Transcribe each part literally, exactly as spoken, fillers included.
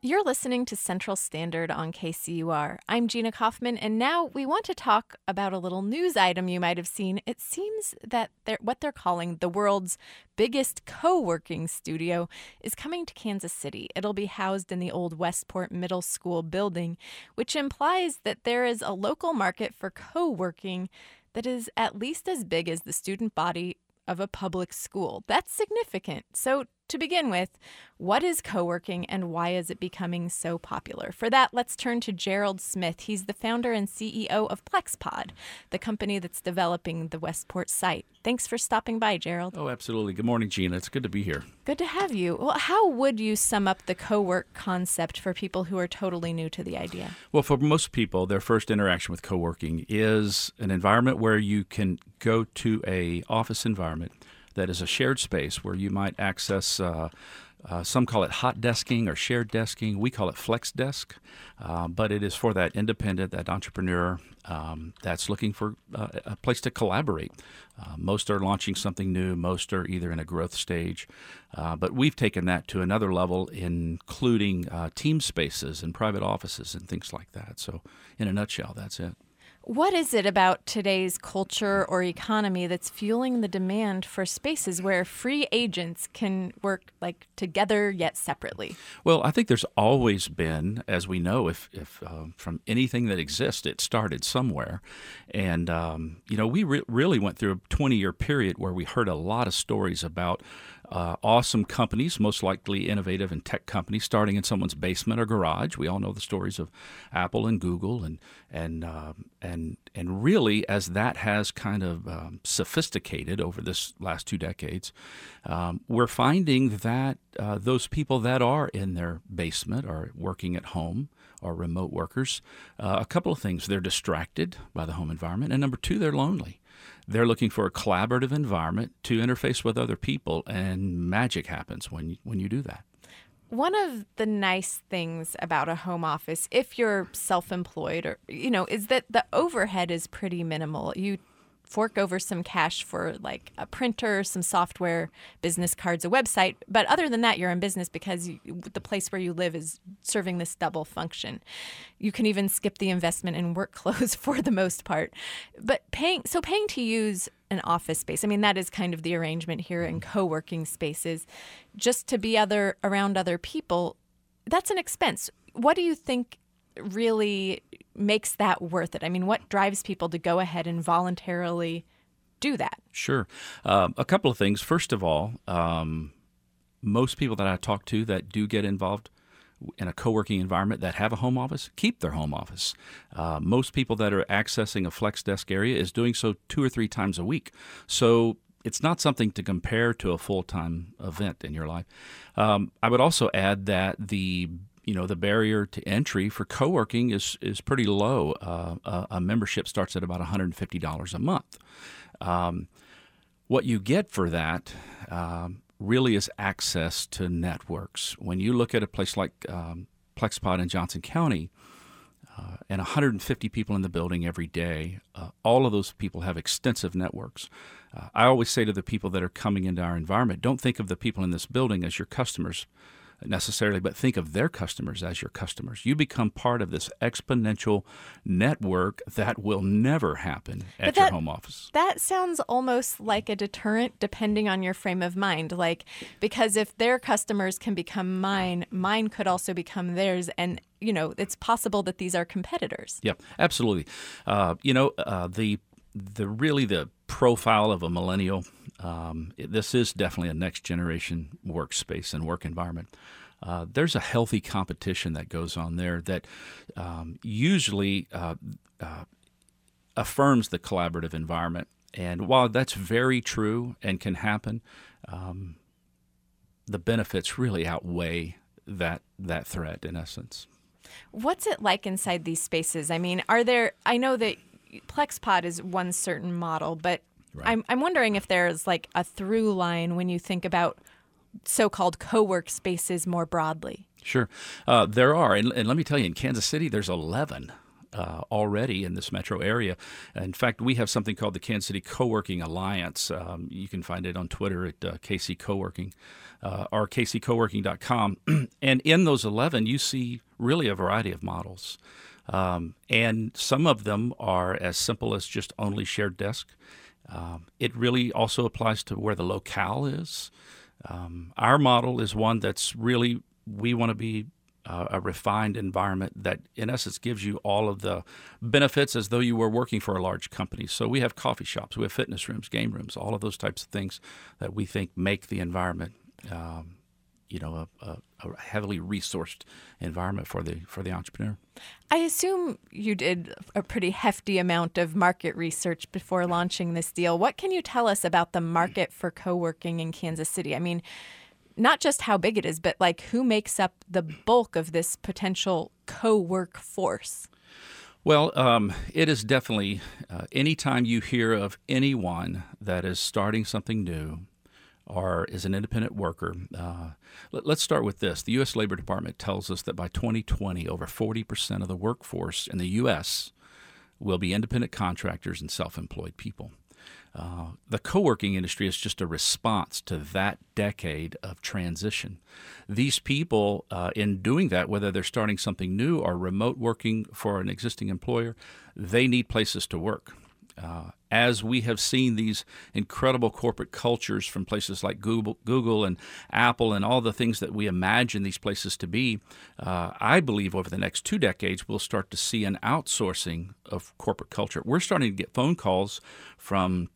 You're listening to Central Standard on K C U R. I'm Gina Kaufman, and now we want to talk about a little news item you might have seen. It seems that they're, what they're calling the world's biggest co-working studio is coming to Kansas City. It'll be housed in the old Westport Middle School building, which implies that there is a local market for co-working that is at least as big as the student body of a public school. That's significant. So to begin with, what is co-working and why is it becoming so popular? For that, let's turn to Gerald Smith. He's the founder and C E O of PlexPod, the company that's developing the Westport site. Thanks for stopping by, Gerald. Oh, absolutely. Good morning, Gina. It's good to be here. Good to have you. Well, how would you sum up the co-work concept for people who are totally new to the idea? Well, for most people, their first interaction with co-working is an environment where you can go to a office environment that is a shared space where you might access, uh, uh, some call it hot desking or shared desking. We call it flex desk, uh, but it is for that independent, that entrepreneur um, that's looking for uh, a place to collaborate. Uh, most are launching something new. Most are either in a growth stage. Uh, but we've taken that to another level, including uh, team spaces and private offices and things like that. So in a nutshell, that's it. What is it about today's culture or economy that's fueling the demand for spaces where free agents can work like together yet separately? Well, I think there's always been, as we know, if, if uh, from anything that exists, it started somewhere. And, um, you know, we re- really went through a twenty-year period where we heard a lot of stories about Uh, awesome companies, most likely innovative and tech companies, starting in someone's basement or garage. We all know the stories of Apple and Google, and and uh, and and really, as that has kind of um, sophisticated over this last two decades, um, we're finding that uh, those people that are in their basement or working at home or remote workers, uh, a couple of things: they're distracted by the home environment, and number two, they're lonely. They're looking for a collaborative environment to interface with other people, and magic happens when you, when you do that. One of the nice things about a home office, if you're self-employed, or you know, is that the overhead is pretty minimal. You fork over some cash for like a printer, some software, business cards, a website. But other than that, you're in business because you, the place where you live is serving this double function. You can even skip the investment in work clothes for the most part. But paying, so paying to use an office space, I mean, that is kind of the arrangement here in co-working spaces, just to be other around other people, that's an expense. What do you think really makes that worth it? I mean, what drives people to go ahead and voluntarily do that? Sure. Uh, a couple of things. First of all, um, most people that I talk to that do get involved in a co-working environment that have a home office keep their home office. Uh, most people that are accessing a flex desk area is doing so two or three times a week. So it's not something to compare to a full-time event in your life. Um, I would also add that the You know, the barrier to entry for co-working is is pretty low. Uh, a, a membership starts at about one hundred fifty dollars a month. Um, what you get for that um, really is access to networks. When you look at a place like um, PlexPod in Johnson County, uh, and one hundred fifty people in the building every day, uh, all of those people have extensive networks. Uh, I always say to the people that are coming into our environment, don't think of the people in this building as your customers necessarily, but think of their customers as your customers. You become part of this exponential network that will never happen at that, your home office. That sounds almost like a deterrent depending on your frame of mind. Like, because if their customers can become mine, mine could also become theirs. And, you know, it's possible that these are competitors. Yeah, absolutely. Uh, you know, uh, the the really the profile of a millennial, um, this is definitely a next generation workspace and work environment. Uh, there's a healthy competition that goes on there that um, usually uh, uh, affirms the collaborative environment. And while that's very true and can happen, um, the benefits really outweigh that that threat in essence. What's it like inside these spaces? I mean, are there, I know that PlexPod is one certain model, but right. I'm I'm wondering if there's like a through line when you think about so-called co-work spaces more broadly. Sure. Uh, there are. And, and let me tell you, in Kansas City, there's eleven uh, already in this metro area. In fact, we have something called the Kansas City Co-working Alliance. Um, you can find it on Twitter at uh, K C Coworking uh, or K C co working dot com. And in those eleven, you see really a variety of models. Um, and some of them are as simple as just only shared desk. Um, it really also applies to where the locale is. Um, our model is one that's really, we want to be uh, a refined environment that in essence gives you all of the benefits as though you were working for a large company. So we have coffee shops, we have fitness rooms, game rooms, all of those types of things that we think make the environment um, you know, a, a, a heavily resourced environment for the for the entrepreneur. I assume you did a pretty hefty amount of market research before launching this deal. What can you tell us about the market for co-working in Kansas City? I mean, not just how big it is, but like who makes up the bulk of this potential co-work force? Well, um, it is definitely, uh, anytime you hear of anyone that is starting something new, or is an independent worker. Uh, let, let's start with this. The U S Labor Department tells us that by twenty twenty, over forty percent of the workforce in the U S will be independent contractors and self-employed people. Uh, the co-working industry is just a response to that decade of transition. These people, uh, in doing that, whether they're starting something new or remote working for an existing employer, they need places to work. Uh, as we have seen these incredible corporate cultures from places like Google, Google and Apple and all the things that we imagine these places to be, uh, I believe over the next two decades we'll start to see an outsourcing of corporate culture. We're starting to get phone calls from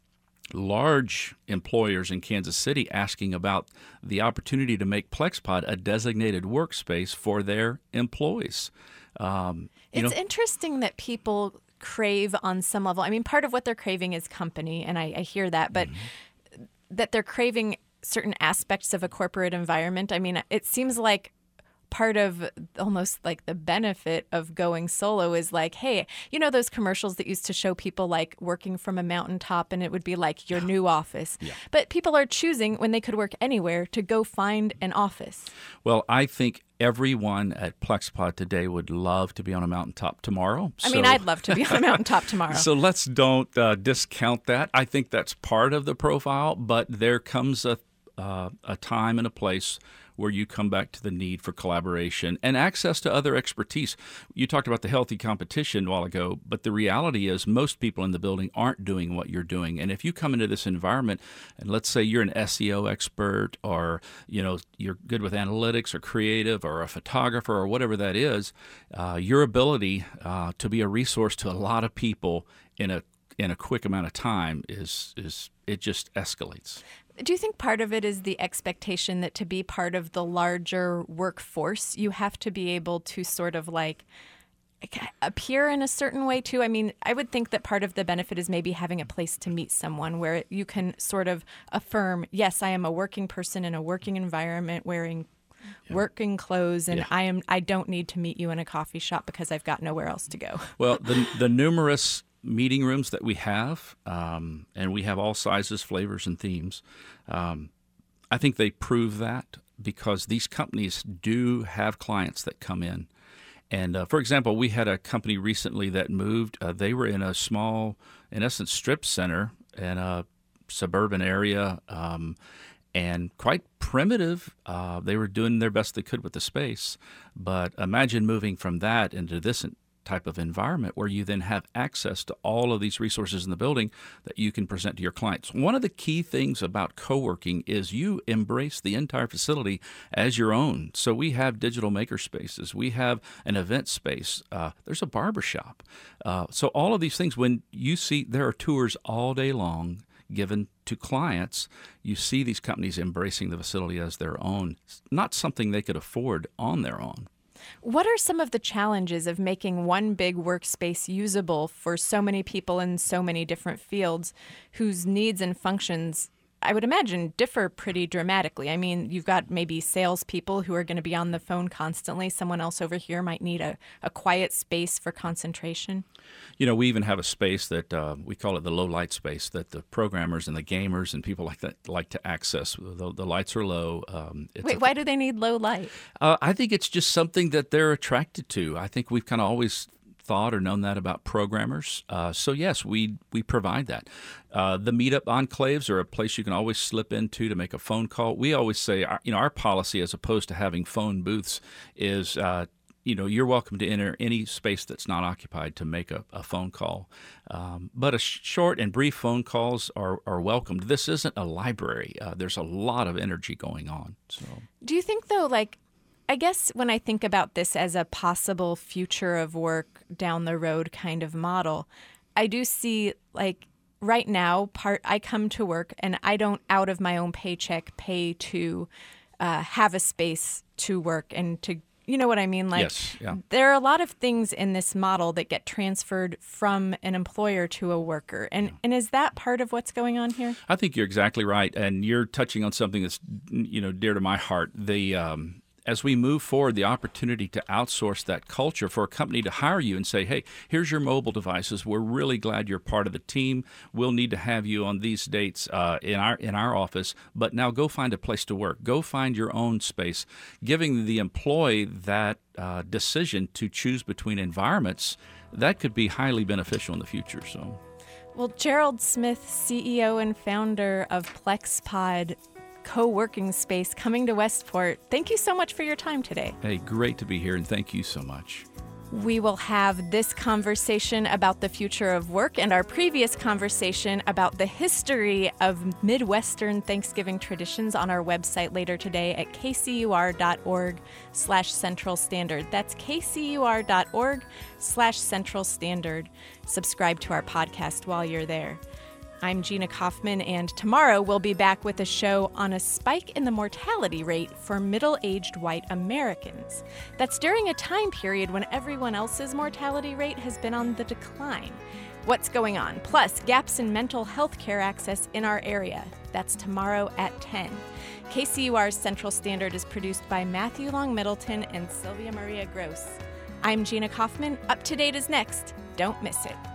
large employers in Kansas City asking about the opportunity to make PlexPod a designated workspace for their employees. Um, you it's know, interesting that people crave on some level. I mean, part of what they're craving is company, and I, I hear that, but mm-hmm. that they're craving certain aspects of a corporate environment. I mean, it seems like part of almost like the benefit of going solo is like, hey, you know those commercials that used to show people like working from a mountaintop and it would be like your new office. Yeah. But people are choosing when they could work anywhere to go find an office. Well, I think everyone at PlexPod today would love to be on a mountaintop tomorrow. I so, mean, I'd love to be on a mountaintop tomorrow. So let's don't uh, discount that. I think that's part of the profile, but there comes a uh, a time and a place where you come back to the need for collaboration and access to other expertise. You talked about the healthy competition a while ago, but the reality is most people in the building aren't doing what you're doing. And if you come into this environment, and let's say you're an S E O expert, or you know you're good with analytics or creative or a photographer or whatever that is, uh, your ability uh, to be a resource to a lot of people in a in a quick amount of time is is it just escalates. Do you think part of it is the expectation that to be part of the larger workforce, you have to be able to sort of like appear in a certain way too? I mean, I would think that part of the benefit is maybe having a place to meet someone where you can sort of affirm, yes, I am a working person in a working environment wearing yeah. working clothes, and yeah. I am I don't need to meet you in a coffee shop because I've got nowhere else to go. Well, the the numerous meeting rooms that we have, um, and we have all sizes, flavors, and themes. Um, I think they prove that because these companies do have clients that come in. And uh, for example, we had a company recently that moved. Uh, they were in a small, in essence, strip center in a suburban area, um, and quite primitive. Uh, they were doing their best they could with the space. But imagine moving from that into this type of environment where you then have access to all of these resources in the building that you can present to your clients. One of the key things about co-working is you embrace the entire facility as your own. So we have digital maker spaces. We have an event space. Uh, there's a barbershop. Uh, so all of these things, when you see there are tours all day long given to clients, you see these companies embracing the facility as their own, not something they could afford on their own. What are some of the challenges of making one big workspace usable for so many people in so many different fields whose needs and functions, I would imagine, differ pretty dramatically? I mean, you've got maybe salespeople who are going to be on the phone constantly. Someone else over here might need a, a quiet space for concentration. You know, we even have a space that uh, we call it the low light space that the programmers and the gamers and people like that like to access. The, the lights are low. Um, it's Wait, a, why do they need low light? Uh, I think it's just something that they're attracted to. I think we've kind of always thought or known that about programmers. Uh, so yes, we we provide that. Uh, the meetup enclaves are a place you can always slip into to make a phone call. We always say, our, you know, our policy, as opposed to having phone booths, is uh, you know, you're welcome to enter any space that's not occupied to make a, a phone call. Um, but a sh- short and brief phone calls are, are welcomed. This isn't a library. Uh, there's a lot of energy going on. So, do you think, though, like, I guess when I think about this as a possible future of work down the road kind of model, I do see, like, right now, part I come to work and I don't, out of my own paycheck, pay to uh, have a space to work and to, you know what I mean? Like, yes, yeah. There are a lot of things in this model that get transferred from an employer to a worker. And, yeah. and is that part of what's going on here? I think you're exactly right. And you're touching on something that's, you know, dear to my heart. The um, As we move forward, the opportunity to outsource that culture for a company to hire you and say, hey, here's your mobile devices. We're really glad you're part of the team. We'll need to have you on these dates uh, in our in our office, but now go find a place to work. Go find your own space. Giving the employee that uh, decision to choose between environments, that could be highly beneficial in the future. So, well, Gerald Smith, C E O and founder of PlexPod co-working space coming to Westport. Thank you so much for your time today. Hey, great to be here, and thank you so much. We will have this conversation about the future of work and our previous conversation about the history of Midwestern Thanksgiving traditions on our website later today at kcur.org slash Central Standard. That's kcur.org slash Central Standard. Subscribe to our podcast while you're there. I'm Gina Kaufman, and tomorrow we'll be back with a show on a spike in the mortality rate for middle-aged white Americans. That's during a time period when everyone else's mortality rate has been on the decline. What's going on? Plus, gaps in mental health care access in our area. That's tomorrow at ten. K C U R's Central Standard is produced by Matthew Long Middleton and Sylvia Maria Gross. I'm Gina Kaufman. Up to Date is next. Don't miss it.